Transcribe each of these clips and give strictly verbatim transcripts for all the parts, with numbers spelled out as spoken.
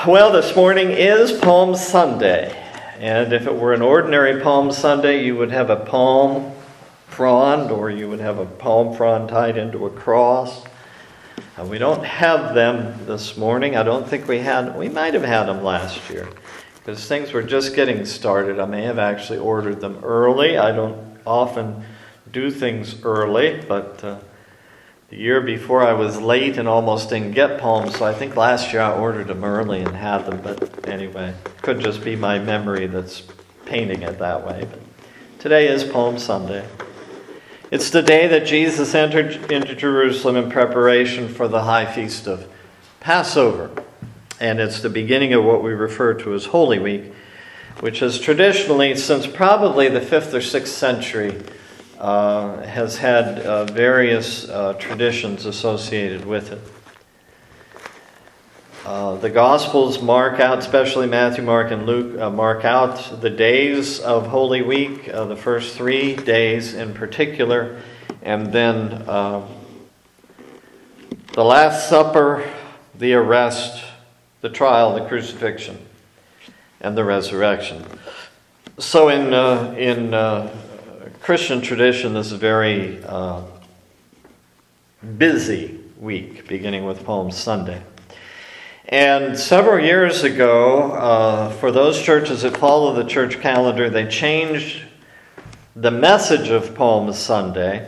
Well, this morning is Palm Sunday, and if it were an ordinary Palm Sunday, you would have a palm frond, or you would have a palm frond tied into a cross. Uh, we don't have them this morning. I don't think we had, we might have had them last year, because things were just getting started. I may have actually ordered them early. I don't often do things early, but uh, the year before I was late and almost didn't get palms, so I think last year I ordered them early and had them. But anyway, it could just be my memory that's painting it that way. But today is Palm Sunday. It's the day that Jesus entered into Jerusalem in preparation for the high feast of Passover. And it's the beginning of what we refer to as Holy Week, which has traditionally, since probably the fifth or sixth century, Uh, has had uh, various uh, traditions associated with it. Uh, the Gospels mark out, especially Matthew, Mark, and Luke, uh, mark out the days of Holy Week, uh, the first three days in particular, and then uh, the Last Supper, the arrest, the trial, the crucifixion, and the resurrection. So in uh, in uh, Christian tradition, this is a very uh, busy week, beginning with Palm Sunday. And several years ago, uh, for those churches that follow the church calendar, they changed the message of Palm Sunday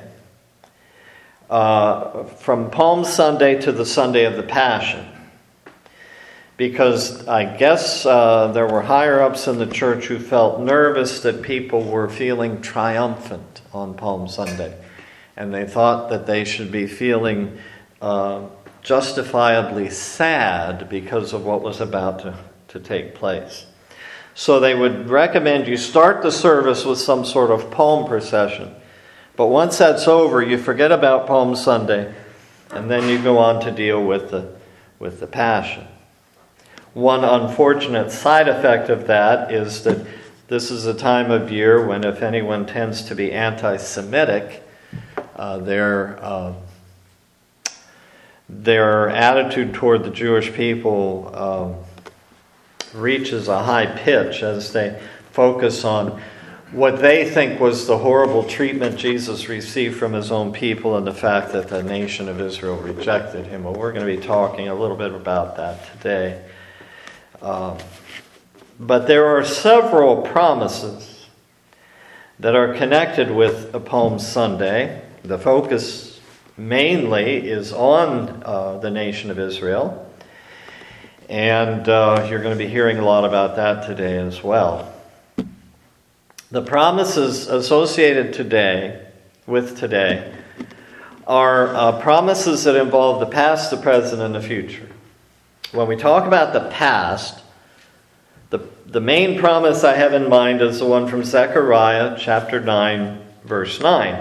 uh, from Palm Sunday to the Sunday of the Passion. Because I guess uh, there were higher-ups in the church who felt nervous that people were feeling triumphant on Palm Sunday. And they thought that they should be feeling uh, justifiably sad because of what was about to, to take place. So they would recommend you start the service with some sort of palm procession. But once that's over, you forget about Palm Sunday, and then you go on to deal with the, with the Passion. One unfortunate side effect of that is that this is a time of year when, if anyone tends to be anti-Semitic, uh, their uh, their attitude toward the Jewish people uh, reaches a high pitch as they focus on what they think was the horrible treatment Jesus received from his own people and the fact that the nation of Israel rejected him. Well, we're going to be talking a little bit about that today. Uh, but there are several promises that are connected with a Palm Sunday. The focus mainly is on uh, the nation of Israel. And uh, you're going to be hearing a lot about that today as well. The promises associated today with today are uh, promises that involve the past, the present, and the future. When we talk about the past, the, the main promise I have in mind is the one from Zechariah chapter nine, verse nine.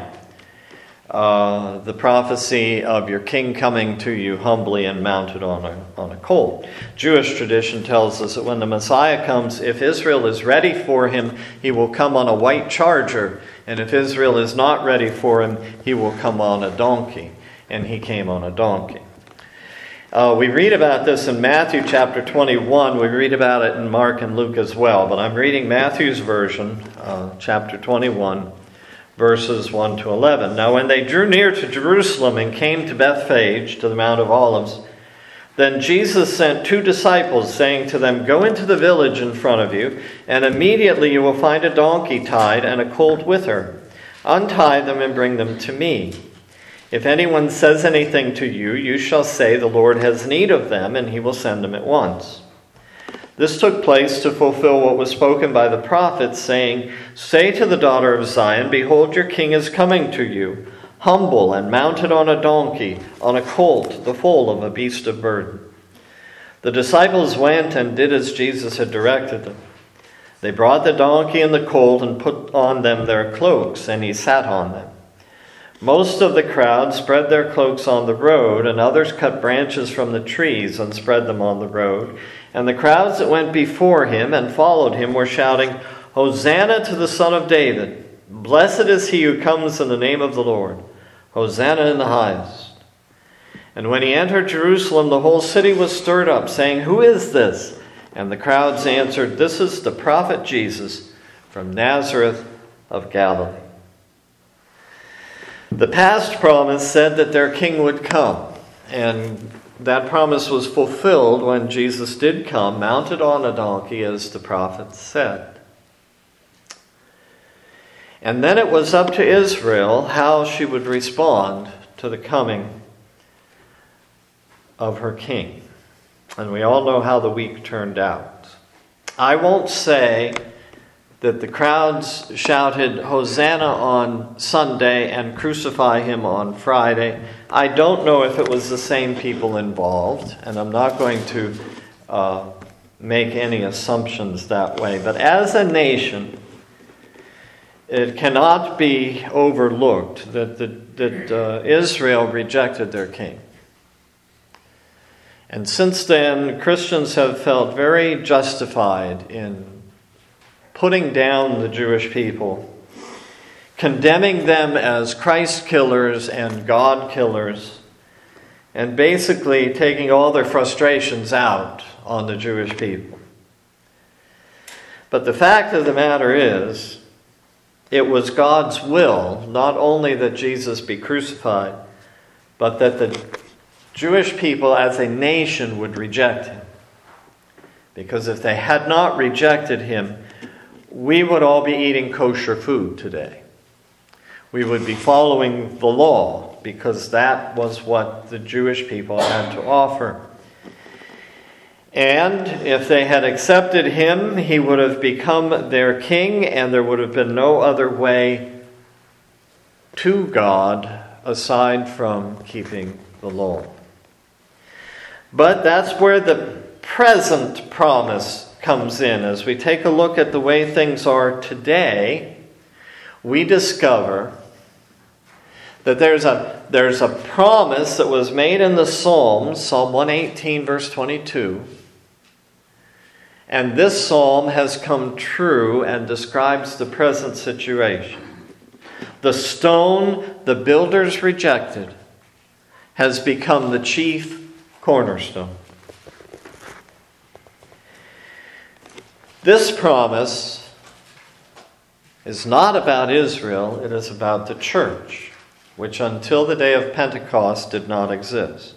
Uh, the prophecy of your king coming to you humbly and mounted on a, on a colt. Jewish tradition tells us that when the Messiah comes, if Israel is ready for him, he will come on a white charger. And if Israel is not ready for him, he will come on a donkey. And he came on a donkey. Uh, we read about this in Matthew chapter twenty-one. We read about it in Mark and Luke as well. But I'm reading Matthew's version, uh, chapter twenty-one, verses one to eleven. Now when they drew near to Jerusalem and came to Bethphage, to the Mount of Olives, then Jesus sent two disciples, saying to them, "Go into the village in front of you, and immediately you will find a donkey tied and a colt with her. Untie them and bring them to me. If anyone says anything to you, you shall say, 'The Lord has need of them,' and he will send them at once." This took place to fulfill what was spoken by the prophets, saying, "Say to the daughter of Zion, Behold, your king is coming to you, humble and mounted on a donkey, on a colt, the foal of a beast of burden." The disciples went and did as Jesus had directed them. They brought the donkey and the colt and put on them their cloaks, and he sat on them. Most of the crowd spread their cloaks on the road, and others cut branches from the trees and spread them on the road. And the crowds that went before him and followed him were shouting, "Hosanna to the Son of David! Blessed is he who comes in the name of the Lord! Hosanna in the highest!" And when he entered Jerusalem, the whole city was stirred up, saying, "Who is this?" And the crowds answered, "This is the prophet Jesus from Nazareth of Galilee." The past promise said that their king would come, and that promise was fulfilled when Jesus did come, mounted on a donkey, as the prophet said. And then it was up to Israel how she would respond to the coming of her king. And we all know how the week turned out. I won't say that the crowds shouted Hosanna on Sunday and crucify him on Friday. I don't know if it was the same people involved, and I'm not going to uh, make any assumptions that way. But as a nation, it cannot be overlooked that, the, that uh, Israel rejected their king. And since then, Christians have felt very justified in putting down the Jewish people, condemning them as Christ killers and God killers, and basically taking all their frustrations out on the Jewish people. But the fact of the matter is, it was God's will not only that Jesus be crucified, but that the Jewish people as a nation would reject him. Because if they had not rejected him, we would all be eating kosher food today. We would be following the law because that was what the Jewish people had to offer. And if they had accepted him, he would have become their king, and there would have been no other way to God aside from keeping the law. But that's where the present promise comes in. As we take a look at the way things are today, we discover that there's a, there's a promise that was made in the Psalms, Psalm one eighteen, verse twenty-two. And this psalm has come true and describes the present situation. The stone the builders rejected has become the chief cornerstone. This promise is not about Israel, it is about the church, which until the day of Pentecost did not exist.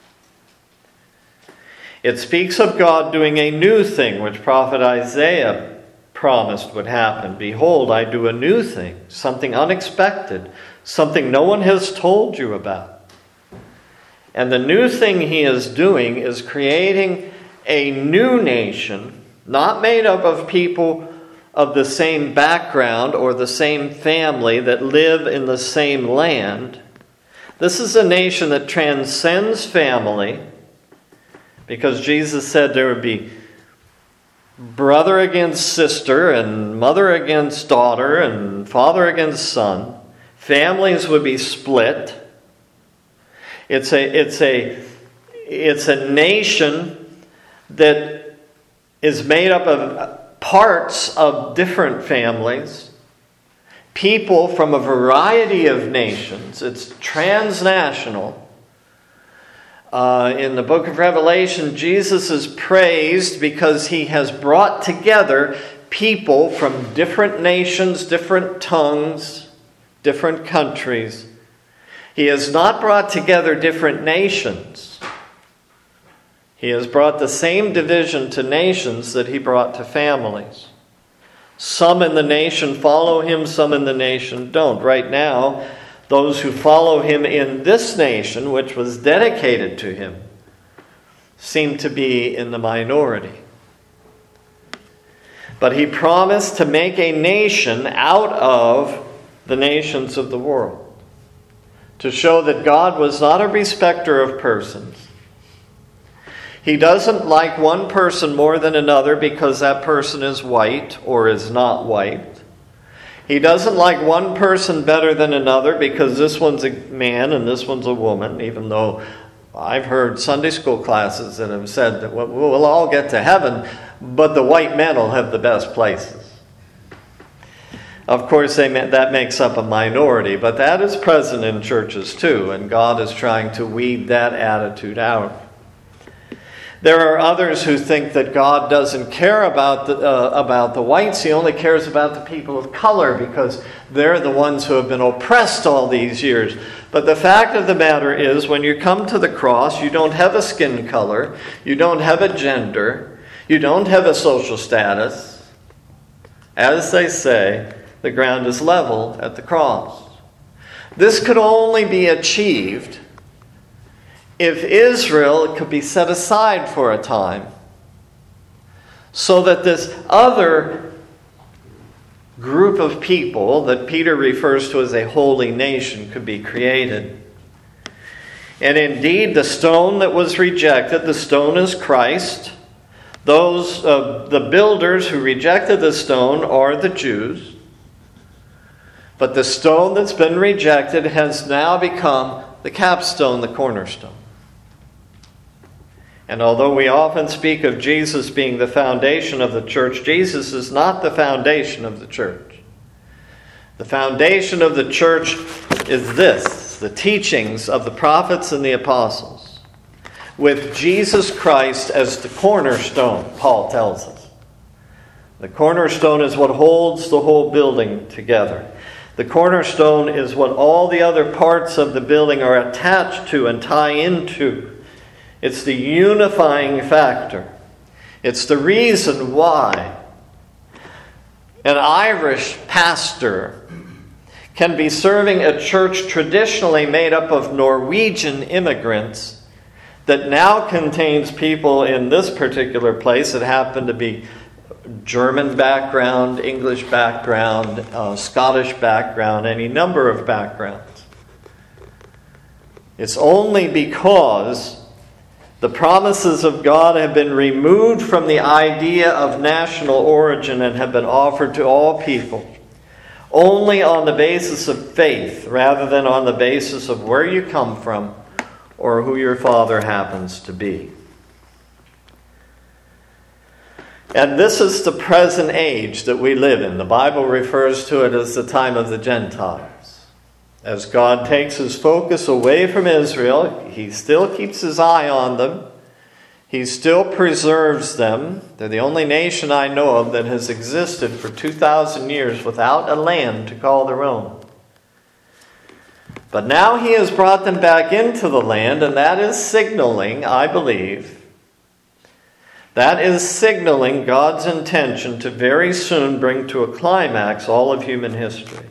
It speaks of God doing a new thing, which prophet Isaiah promised would happen. Behold, I do a new thing, something unexpected, something no one has told you about. And the new thing he is doing is creating a new nation, not made up of people of the same background or the same family that live in the same land. This is a nation that transcends family, because Jesus said there would be brother against sister and mother against daughter and father against son. Families would be split. It's a, it's a, it's a nation that is made up of parts of different families, people from a variety of nations. It's transnational. Uh, in the book of Revelation, Jesus is praised because he has brought together people from different nations, different tongues, different countries. He has not brought together different nations. He has brought the same division to nations that he brought to families. Some in the nation follow him, some in the nation don't. Right now, those who follow him in this nation, which was dedicated to him, seem to be in the minority. But he promised to make a nation out of the nations of the world, to show that God was not a respecter of persons. He doesn't like one person more than another because that person is white or is not white. He doesn't like one person better than another because this one's a man and this one's a woman, even though I've heard Sunday school classes that have said that we'll all get to heaven, but the white men will have the best places. Of course, they, that makes up a minority, but that is present in churches too, and God is trying to weed that attitude out. There are others who think that God doesn't care about the, uh, about the whites. He only cares about the people of color because they're the ones who have been oppressed all these years. But the fact of the matter is, when you come to the cross, you don't have a skin color, you don't have a gender, you don't have a social status. As they say, the ground is level at the cross. This could only be achieved if Israel could be set aside for a time, so that this other group of people that Peter refers to as a holy nation could be created. And indeed, the stone that was rejected, the stone is Christ. Those, uh, the builders who rejected the stone are the Jews. But the stone that's been rejected has now become the capstone, the cornerstone. And although we often speak of Jesus being the foundation of the church, Jesus is not the foundation of the church. The foundation of the church is this, the teachings of the prophets and the apostles, with Jesus Christ as the cornerstone, Paul tells us. The cornerstone is what holds the whole building together. The cornerstone is what all the other parts of the building are attached to and tie into. It's the unifying factor. It's the reason why an Irish pastor can be serving a church traditionally made up of Norwegian immigrants that now contains people in this particular place that happen to be German background, English background, uh, Scottish background, any number of backgrounds. It's only because the promises of God have been removed from the idea of national origin and have been offered to all people, only on the basis of faith rather than on the basis of where you come from or who your father happens to be. And this is the present age that we live in. The Bible refers to it as the time of the Gentiles. As God takes his focus away from Israel, he still keeps his eye on them. He still preserves them. They're the only nation I know of that has existed for two thousand years without a land to call their own. But now he has brought them back into the land, and that is signaling, I believe, that is signaling God's intention to very soon bring to a climax all of human history.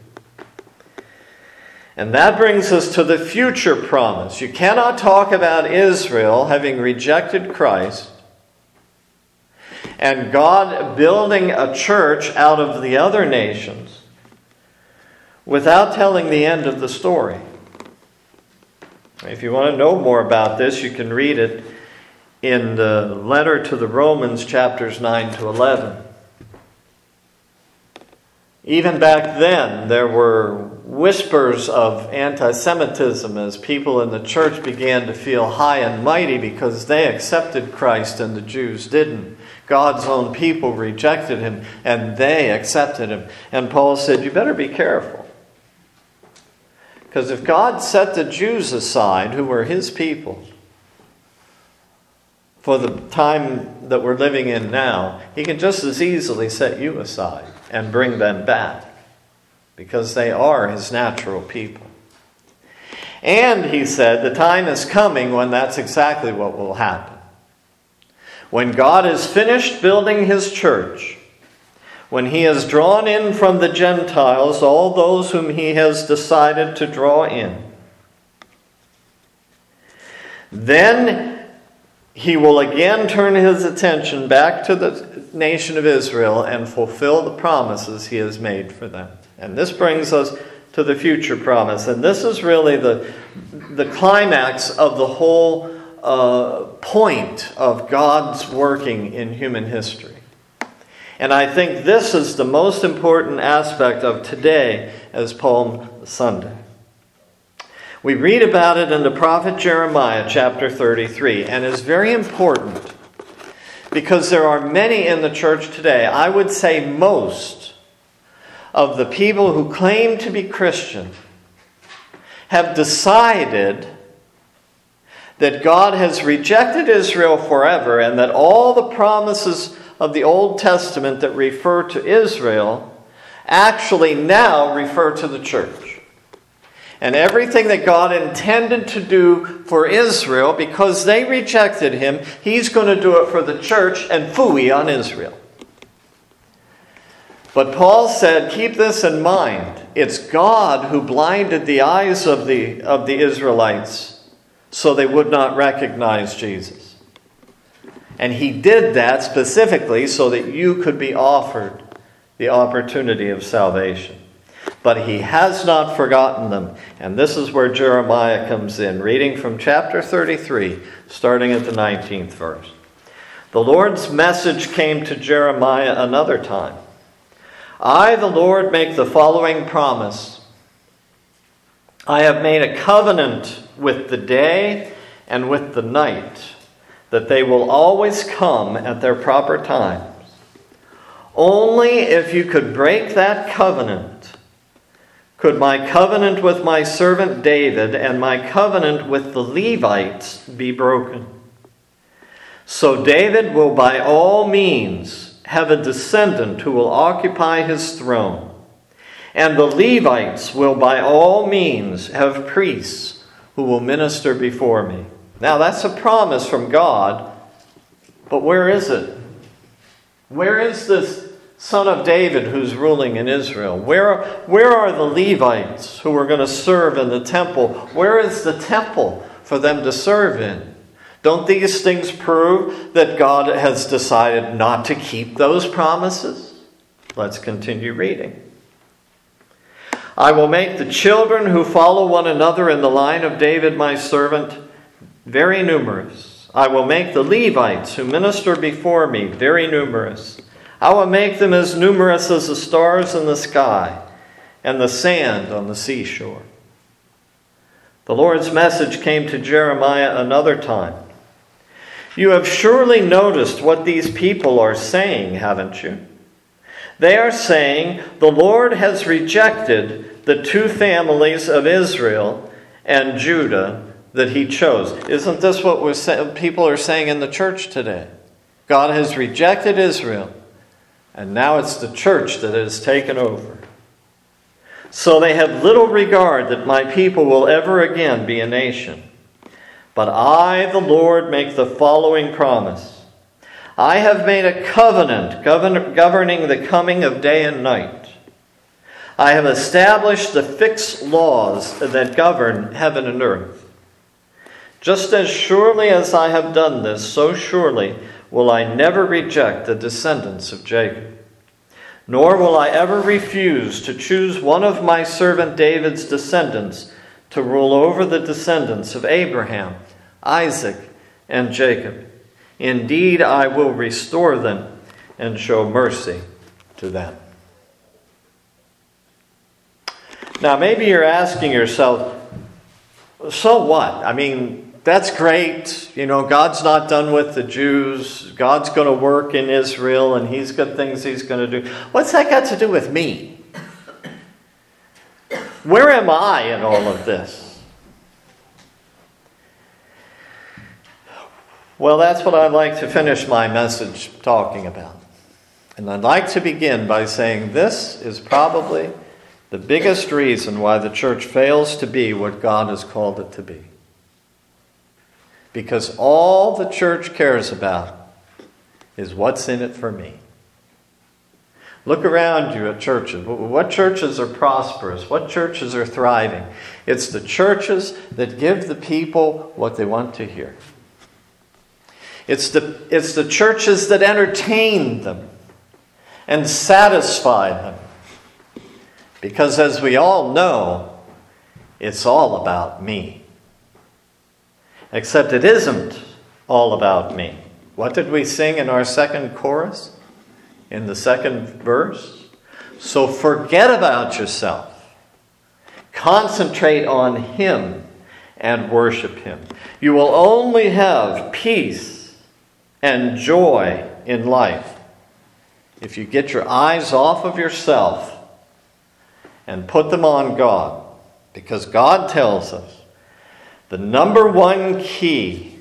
And that brings us to the future promise. You cannot talk about Israel having rejected Christ and God building a church out of the other nations without telling the end of the story. If you want to know more about this, you can read it in the letter to the Romans, chapters nine to eleven. Even back then, there were whispers of anti-Semitism as people in the church began to feel high and mighty because they accepted Christ and the Jews didn't. God's own people rejected him and they accepted him. And Paul said, you better be careful. Because if God set the Jews aside, who were his people, for the time that we're living in now, he can just as easily set you aside and bring them back, because they are his natural people. And he said, the time is coming when that's exactly what will happen. When God is finished building his church, when he has drawn in from the Gentiles all those whom he has decided to draw in, then he will again turn his attention back to the nation of Israel and fulfill the promises he has made for them. And this brings us to the future promise. And this is really the, the climax of the whole uh, point of God's working in human history. And I think this is the most important aspect of today as Palm Sunday. We read about it in the prophet Jeremiah, chapter thirty-three, and it's very important because there are many in the church today, I would say most, of the people who claim to be Christian have decided that God has rejected Israel forever and that all the promises of the Old Testament that refer to Israel actually now refer to the church. And everything that God intended to do for Israel, because they rejected him, he's going to do it for the church, and phooey on Israel. But Paul said, keep this in mind. It's God who blinded the eyes of the, of the Israelites so they would not recognize Jesus. And he did that specifically so that you could be offered the opportunity of salvation. But he has not forgotten them. And this is where Jeremiah comes in, reading from chapter thirty-three, starting at the nineteenth verse. The Lord's message came to Jeremiah another time. I, the Lord, make the following promise. I have made a covenant with the day and with the night, that they will always come at their proper times. Only if you could break that covenant, could my covenant with my servant David and my covenant with the Levites be broken. So David will by all means have a descendant who will occupy his throne, and the Levites will by all means have priests who will minister before me. Now that's a promise from God, but where is it? Where is this son of David who's ruling in Israel? Where, where are the Levites who are going to serve in the temple? Where is the temple for them to serve in? Don't these things prove that God has decided not to keep those promises? Let's continue reading. I will make the children who follow one another in the line of David my servant very numerous. I will make the Levites who minister before me very numerous. I will make them as numerous as the stars in the sky and the sand on the seashore. The Lord's message came to Jeremiah another time. You have surely noticed what these people are saying, haven't you? They are saying, the Lord has rejected the two families of Israel and Judah that he chose. Isn't this what we're say- people are saying in the church today? God has rejected Israel, and now it's the church that has taken over. So they have little regard that my people will ever again be a nation. But I, the Lord, make the following promise. I have made a covenant govern- governing the coming of day and night. I have established the fixed laws that govern heaven and earth. Just as surely as I have done this, so surely will I never reject the descendants of Jacob. Nor will I ever refuse to choose one of my servant David's descendants to rule over the descendants of Abraham, Isaac, and Jacob. Indeed, I will restore them and show mercy to them. Now, maybe you're asking yourself, so what? I mean, that's great. You know, God's not done with the Jews. God's going to work in Israel, and he's got things he's going to do. What's that got to do with me? Where am I in all of this? Well, that's what I'd like to finish my message talking about. And I'd like to begin by saying this is probably the biggest reason why the church fails to be what God has called it to be. Because all the church cares about is what's in it for me. Look around you at churches. What churches are prosperous? What churches are thriving? It's the churches that give the people what they want to hear. It's the, it's the churches that entertain them and satisfy them. Because as we all know, it's all about me. Except it isn't all about me. What did we sing in our second chorus? In the second verse? So forget about yourself. Concentrate on him and worship him. You will only have peace and joy in life if you get your eyes off of yourself and put them on God. Because God tells us The number one key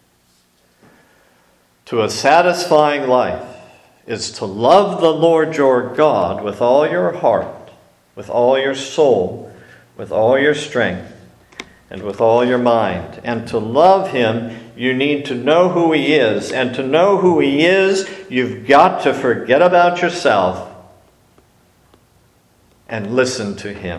to a satisfying life is to love the Lord your God with all your heart, with all your soul, with all your strength, and with all your mind. And to love Him, you need to know who He is. And to know who He is, you've got to forget about yourself and listen to Him.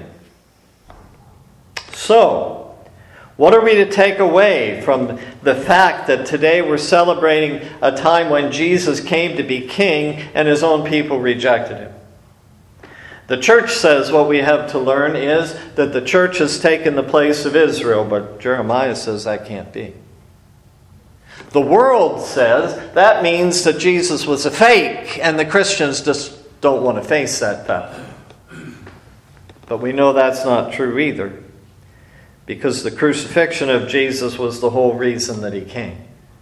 So, what are we to take away from the fact that today we're celebrating a time when Jesus came to be king and His own people rejected Him? The church says what we have to learn is that the church has taken the place of Israel, but Jeremiah says that can't be. The world says that means that Jesus was a fake, and the Christians just don't want to face that fact. But we know that's not true either, because the crucifixion of Jesus was the whole reason that He came.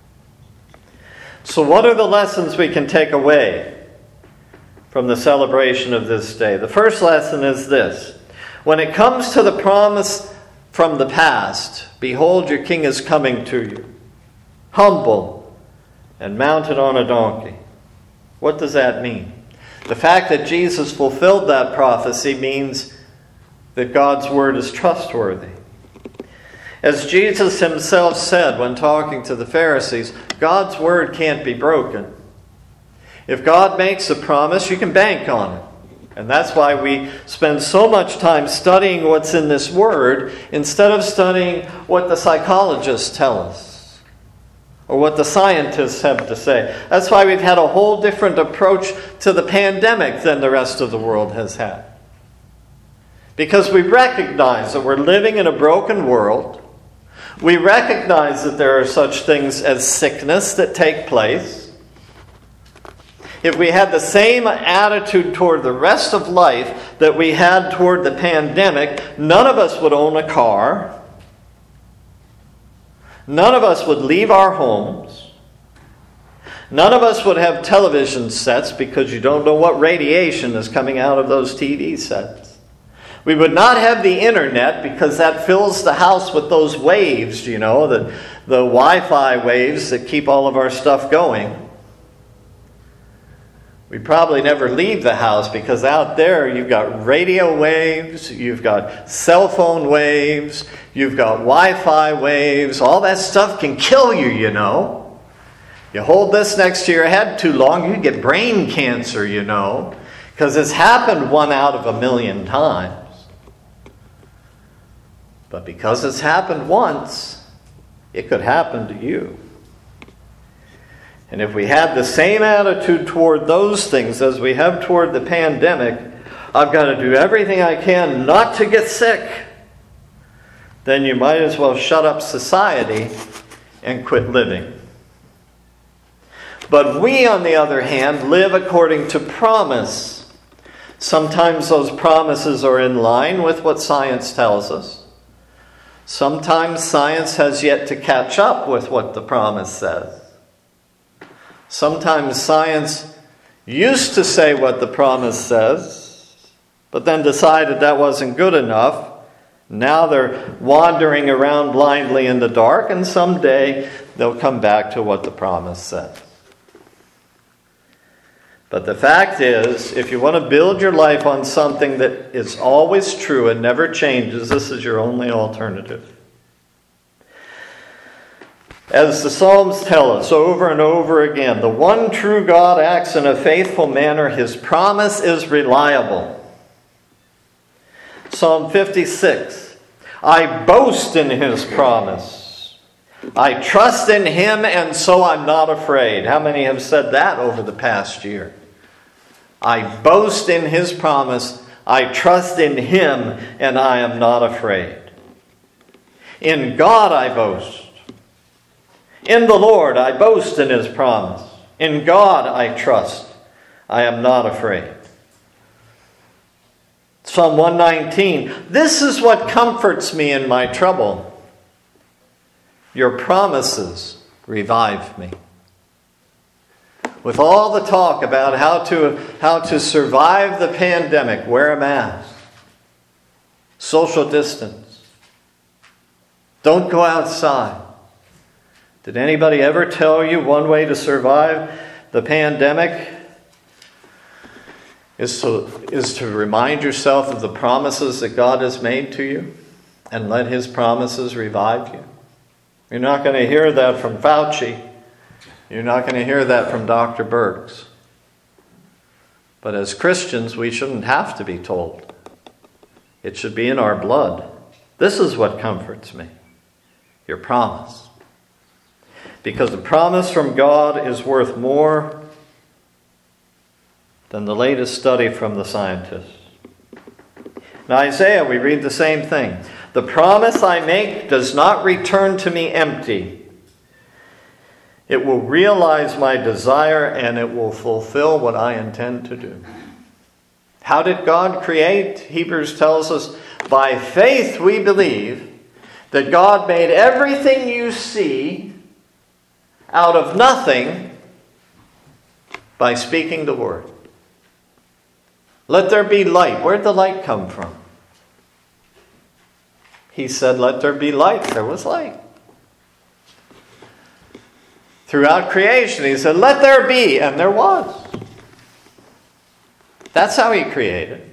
So what are the lessons we can take away from the celebration of this day? The first lesson is this. When it comes to the promise from the past, behold, your king is coming to you, humble and mounted on a donkey. What does that mean? The fact that Jesus fulfilled that prophecy means that God's word is trustworthy. As Jesus Himself said when talking to the Pharisees, God's word can't be broken. If God makes a promise, you can bank on it. And that's why we spend so much time studying what's in this word instead of studying what the psychologists tell us or what the scientists have to say. That's why we've had a whole different approach to the pandemic than the rest of the world has had. Because we recognize that we're living in a broken world. We recognize that there are such things as sickness that take place. If we had the same attitude toward the rest of life that we had toward the pandemic, none of us would own a car. None of us would leave our homes. None of us would have television sets because you don't know what radiation is coming out of those T V sets. We would not have the internet because that fills the house with those waves, you know, the, the Wi-Fi waves that keep all of our stuff going. We probably never leave the house because out there you've got radio waves, you've got cell phone waves, you've got Wi-Fi waves. All that stuff can kill you, you know. You hold this next to your head too long, you get brain cancer, you know, because it's happened one out of a million times. But because it's happened once, it could happen to you. And if we had the same attitude toward those things as we have toward the pandemic, I've got to do everything I can not to get sick, then you might as well shut up society and quit living. But we, on the other hand, live according to promise. Sometimes those promises are in line with what science tells us. Sometimes science has yet to catch up with what the promise says. Sometimes science used to say what the promise says, but then decided that wasn't good enough. Now they're wandering around blindly in the dark, and someday they'll come back to what the promise says. But the fact is, if you want to build your life on something that is always true and never changes, this is your only alternative. As the Psalms tell us over and over again, the one true God acts in a faithful manner. His promise is reliable. Psalm fifty-six, I boast in His promise. I trust in Him, and so I'm not afraid. How many have said that over the past year? I boast in His promise. I trust in Him, and I am not afraid. In God I boast. In the Lord I boast in His promise. In God I trust. I am not afraid. Psalm one nineteen, this is what comforts me in my trouble. Your promises revive me. With all the talk about how to, how to survive the pandemic, wear a mask, social distance, Don't go outside. Did anybody ever tell you one way to survive the pandemic is to, is to remind yourself of the promises that God has made to you and let His promises revive you? You're not going to hear that from Fauci. You're not going to hear that from Doctor Birx. But as Christians, we shouldn't have to be told. It should be in our blood. This is what comforts me. Your promise. Because the promise from God is worth more than the latest study from the scientists. In Isaiah, we read the same thing. The promise I make does not return to me empty. It will realize my desire and it will fulfill what I intend to do. How did God create? Hebrews tells us, by faith we believe that God made everything you see out of nothing by speaking the word. Let there be light. Where'd the light come from? He said, let there be light. There was light. Throughout creation, He said, let there be, and there was. That's how He created.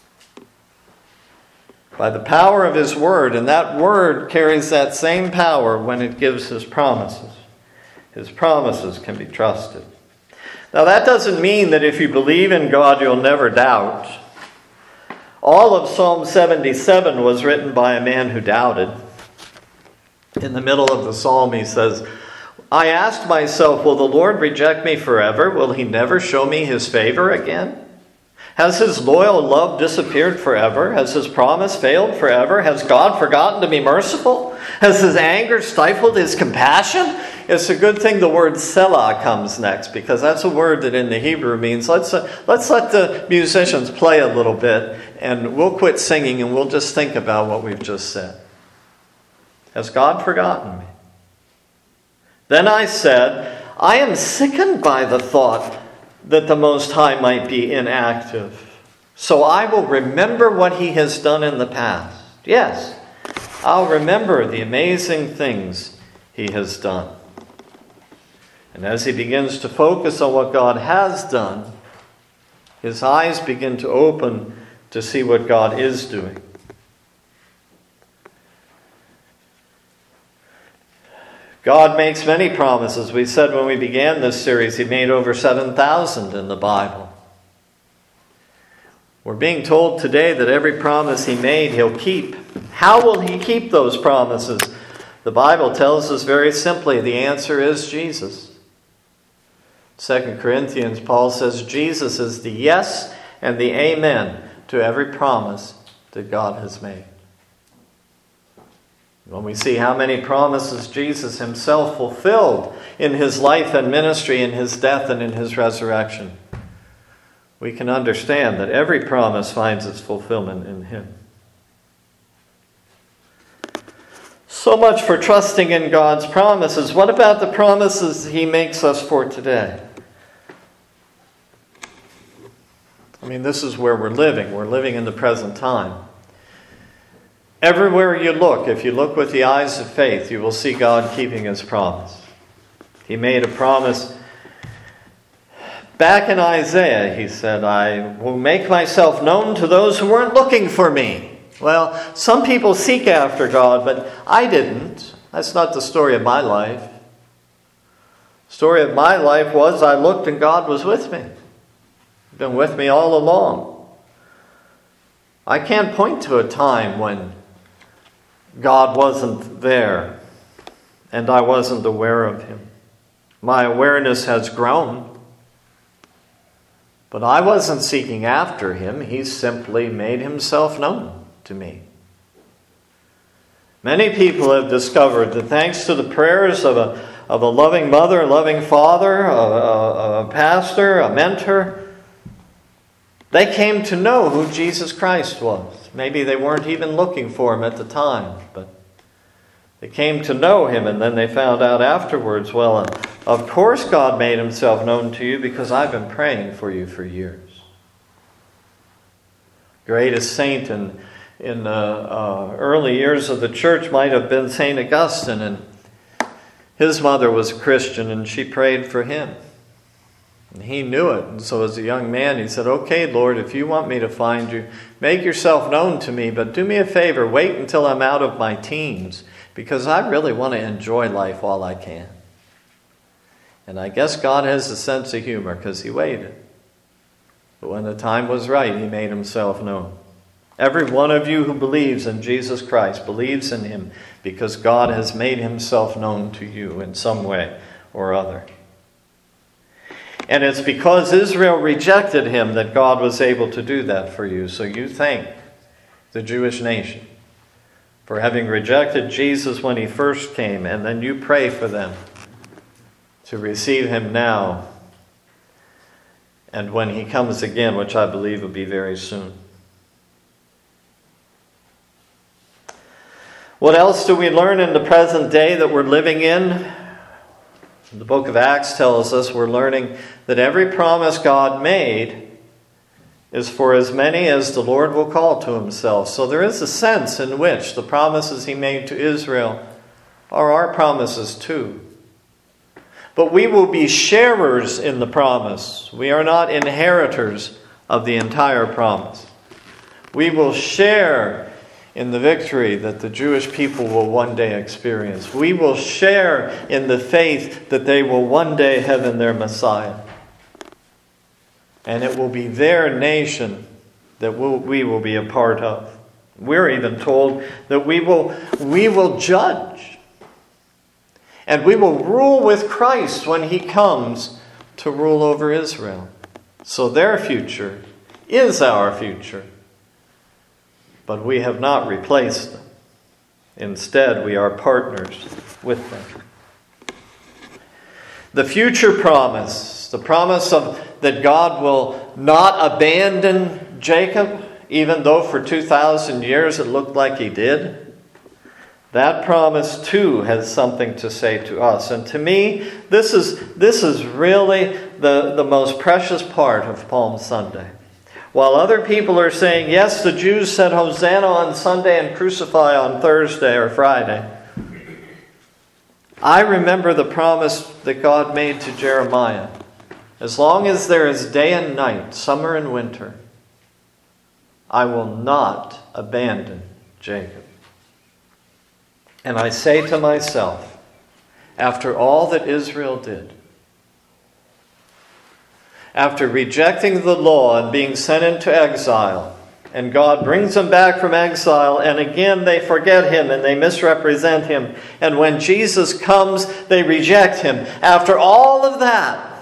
By the power of His word, and that word carries that same power when it gives His promises. His promises can be trusted. Now that doesn't mean that if you believe in God, you'll never doubt. All of Psalm seventy-seven was written by a man who doubted. In the middle of the psalm, he says, I asked myself, will the Lord reject me forever? Will He never show me His favor again? Has His loyal love disappeared forever? Has His promise failed forever? Has God forgotten to be merciful? Has His anger stifled His compassion? It's a good thing the word Selah comes next, because that's a word that in the Hebrew means let's uh, let's let the musicians play a little bit and we'll quit singing and we'll just think about what we've just said. Has God forgotten me? Then I said, I am sickened by the thought that the Most High might be inactive. So I will remember what He has done in the past. Yes, I'll remember the amazing things He has done. And as he begins to focus on what God has done, his eyes begin to open to see what God is doing. God makes many promises. We said when we began this series, He made over seven thousand in the Bible. We're being told today that every promise He made, He'll keep. How will He keep those promises? The Bible tells us very simply, the answer is Jesus. Second Corinthians, Paul says Jesus is the yes and the amen to every promise that God has made. When we see how many promises Jesus Himself fulfilled in His life and ministry, in His death and in His resurrection, we can understand that every promise finds its fulfillment in Him. So much for trusting in God's promises. What about the promises He makes us for today? I mean, this is where we're living. We're living in the present time. Everywhere you look, if you look with the eyes of faith, you will see God keeping His promise. He made a promise back in Isaiah. He said, I will make myself known to those who weren't looking for me. Well, some people seek after God, but I didn't. That's not the story of my life. The story of my life was I looked and God was with me. He's been with me all along. I can't point to a time when God wasn't there and I wasn't aware of Him. My awareness has grown, but I wasn't seeking after Him. He simply made Himself known to me. Many people have discovered that thanks to the prayers of a, of a loving mother, a loving father, a, a, a pastor, a mentor, they came to know who Jesus Christ was. Maybe they weren't even looking for Him at the time, but they came to know Him, and then they found out afterwards, well, of course God made Himself known to you because I've been praying for you for years. Greatest saint in, in the uh, early years of the church might have been Saint Augustine, and his mother was a Christian, and she prayed for him. And he knew it, and so as a young man he said, "Okay, Lord, if you want me to find you, make yourself known to me, but do me a favor, wait until I'm out of my teens, because I really want to enjoy life while I can." And I guess God has a sense of humor, because he waited. But when the time was right, he made himself known. Every one of you who believes in Jesus Christ believes in him because God has made himself known to you in some way or other. And it's because Israel rejected him that God was able to do that for you. So you thank the Jewish nation for having rejected Jesus when he first came, and then you pray for them to receive him now and when he comes again, which I believe will be very soon. What else do we learn in the present day that we're living in? The book of Acts tells us we're learning that every promise God made is for as many as the Lord will call to himself. So there is a sense in which the promises he made to Israel are our promises too. But we will be sharers in the promise. We are not inheritors of the entire promise. We will share in the victory that the Jewish people will one day experience. We will share in the faith that they will one day have in their Messiah. And it will be their nation that we'll, we will be a part of. We're even told that we will, we will judge. And we will rule with Christ when he comes to rule over Israel. So their future is our future. But we have not replaced them. Instead, we are partners with them. The future promise, the promise of that God will not abandon Jacob, even though for two thousand years it looked like he did, that promise too has something to say to us. And to me, this is, this is really the, the most precious part of Palm Sunday. While other people are saying, yes, the Jews said Hosanna on Sunday and crucify on Thursday or Friday, I remember the promise that God made to Jeremiah. As long as there is day and night, summer and winter, I will not abandon Jacob. And I say to myself, after all that Israel did, after rejecting the law and being sent into exile, and God brings them back from exile, and again they forget him and they misrepresent him, and when Jesus comes, they reject him. After all of that,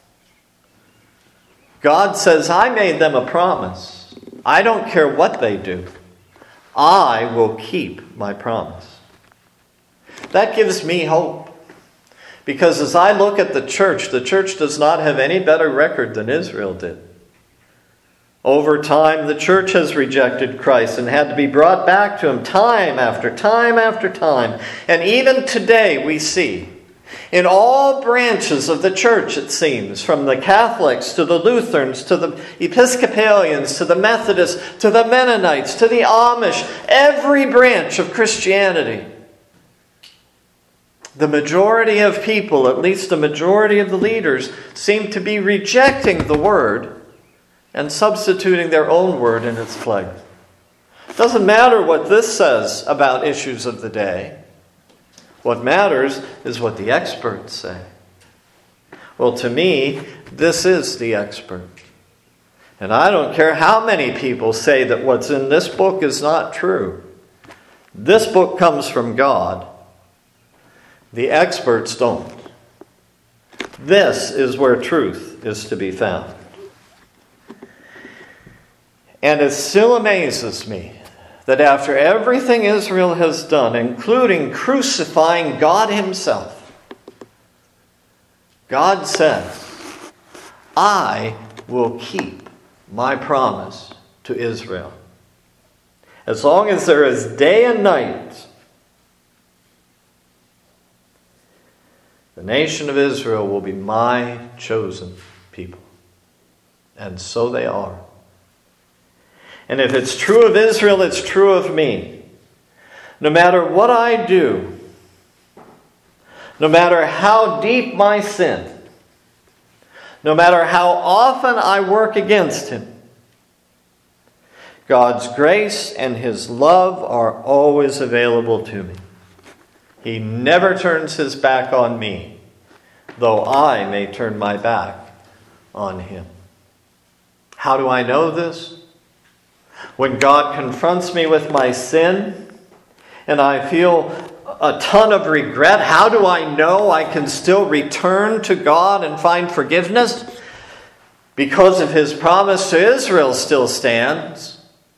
God says, I made them a promise. I don't care what they do. I will keep my promise. That gives me hope. Because as I look at the church, the church does not have any better record than Israel did. Over time, the church has rejected Christ and had to be brought back to him time after time after time. And even today we see, in all branches of the church, it seems, from the Catholics to the Lutherans to the Episcopalians to the Methodists to the Mennonites to the Amish, every branch of Christianity, the majority of people, at least the majority of the leaders, seem to be rejecting the word and substituting their own word in its place. It doesn't matter what this says about issues of the day. What matters is what the experts say. Well, to me, this is the expert. And I don't care how many people say that what's in this book is not true. This book comes from God. The experts don't. This is where truth is to be found. And it still amazes me that after everything Israel has done, including crucifying God himself, God says, I will keep my promise to Israel. As long as there is day and night, the nation of Israel will be my chosen people. And so they are. And if it's true of Israel, it's true of me. No matter what I do, no matter how deep my sin, no matter how often I work against Him, God's grace and His love are always available to me. He never turns His back on me, though I may turn my back on Him. How do I know this? When God confronts me with my sin and I feel a ton of regret, how do I know I can still return to God and find forgiveness? Because of His promise to Israel still stands.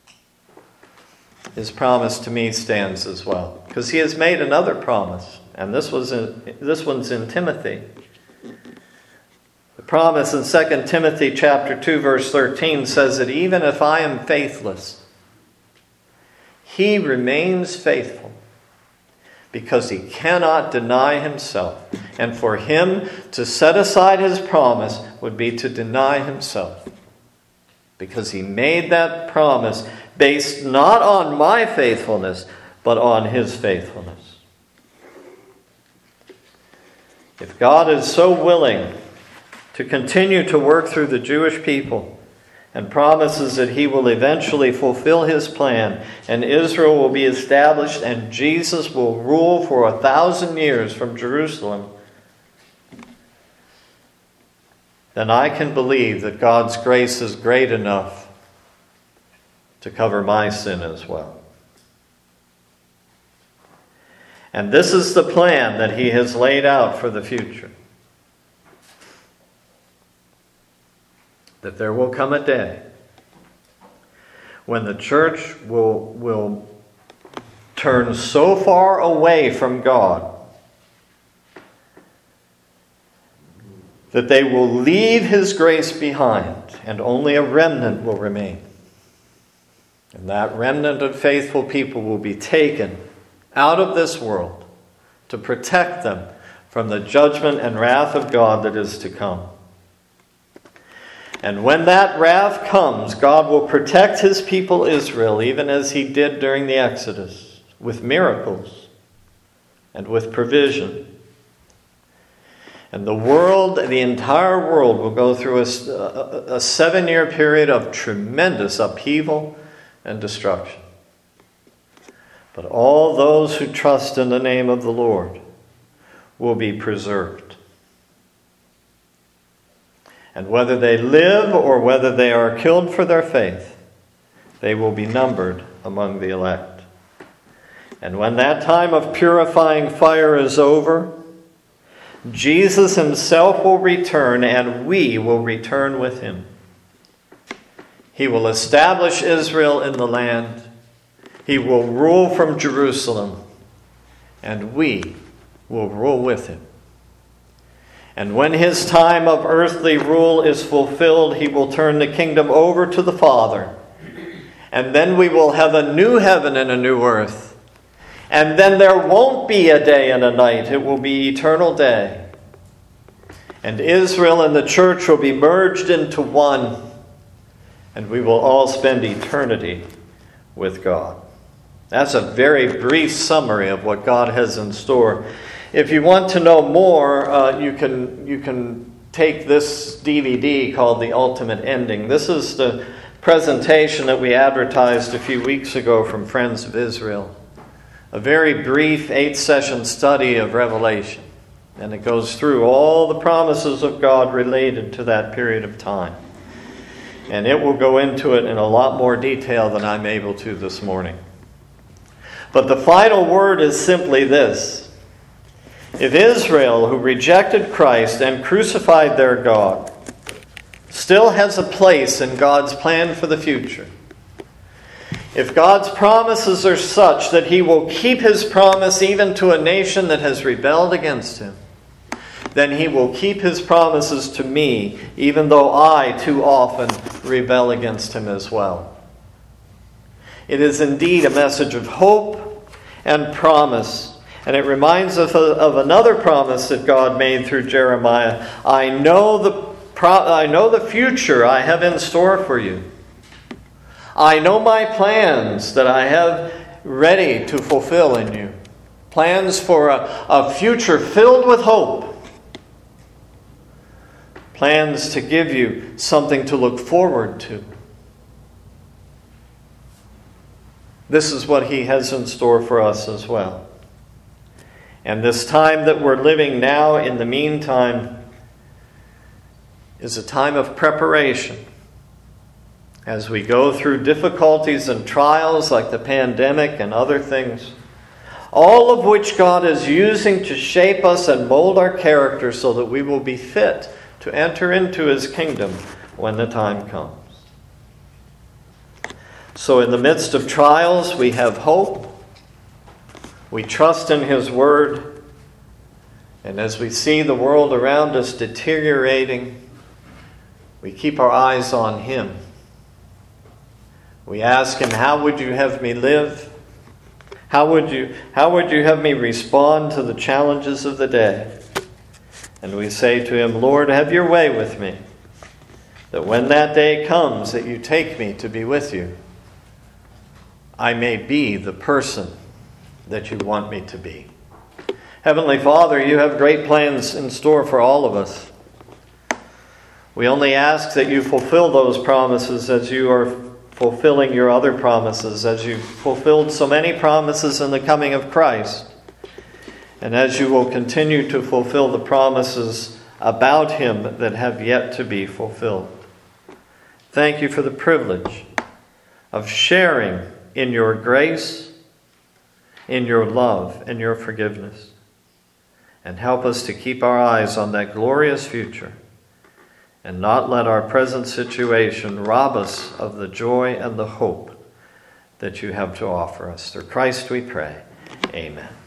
His promise to me stands as well. Because He has made another promise. And this was in, this one's in Timothy. The promise in Second Timothy chapter two, verse thirteen says that even if I am faithless, He remains faithful, because He cannot deny Himself. And for Him to set aside His promise would be to deny Himself. Because He made that promise based not on my faithfulness, but on His faithfulness. If God is so willing to continue to work through the Jewish people and promises that He will eventually fulfill His plan and Israel will be established and Jesus will rule for a thousand years from Jerusalem, then I can believe that God's grace is great enough to cover my sin as well. And this is the plan that He has laid out for the future. That there will come a day when the church will, will turn so far away from God that they will leave His grace behind and only a remnant will remain. And that remnant of faithful people will be taken out of this world to protect them from the judgment and wrath of God that is to come. And when that wrath comes, God will protect His people Israel, even as He did during the Exodus, with miracles and with provision. And the world, the entire world, will go through a, a, a seven-year period of tremendous upheaval and destruction. But all those who trust in the name of the Lord will be preserved. And whether they live or whether they are killed for their faith, they will be numbered among the elect. And when that time of purifying fire is over, Jesus Himself will return and we will return with Him. He will establish Israel in the land. He will rule from Jerusalem. And we will rule with Him. And when His time of earthly rule is fulfilled, He will turn the kingdom over to the Father. And then we will have a new heaven and a new earth. And then there won't be a day and a night. It will be eternal day. And Israel and the church will be merged into one. And we will all spend eternity with God. That's a very brief summary of what God has in store. If you want to know more, uh, you can you can take this D V D called The Ultimate Ending. This is the presentation that we advertised a few weeks ago from Friends of Israel. A very brief eight-session study of Revelation. And it goes through all the promises of God related to that period of time. And it will go into it in a lot more detail than I'm able to this morning. But the final word is simply this. If Israel, who rejected Christ and crucified their God, still has a place in God's plan for the future, if God's promises are such that He will keep His promise even to a nation that has rebelled against Him, then He will keep His promises to me, even though I too often rebel against Him as well. It is indeed a message of hope and promise. And it reminds us of, of another promise that God made through Jeremiah. I know the pro- I know the future I have in store for you. I know my plans that I have ready to fulfill in you. Plans for a, a future filled with hope. Plans to give you something to look forward to. This is what He has in store for us as well. And this time that we're living now, in the meantime, is a time of preparation. As we go through difficulties and trials like the pandemic and other things, all of which God is using to shape us and mold our character so that we will be fit to enter into His kingdom when the time comes. So in the midst of trials, we have hope. We trust in His Word. And as we see the world around us deteriorating, we keep our eyes on Him. We ask Him, how would you have me live? How would you, how would you have me respond to the challenges of the day? And we say to Him, Lord, have your way with me, that when that day comes that you take me to be with you, I may be the person that you want me to be. Heavenly Father, you have great plans in store for all of us. We only ask that you fulfill those promises as you are fulfilling your other promises, as you fulfilled so many promises in the coming of Christ, and as you will continue to fulfill the promises about Him that have yet to be fulfilled. Thank you for the privilege of sharing in your grace, in your love, and your forgiveness. And help us to keep our eyes on that glorious future and not let our present situation rob us of the joy and the hope that you have to offer us. Through Christ we pray. Amen.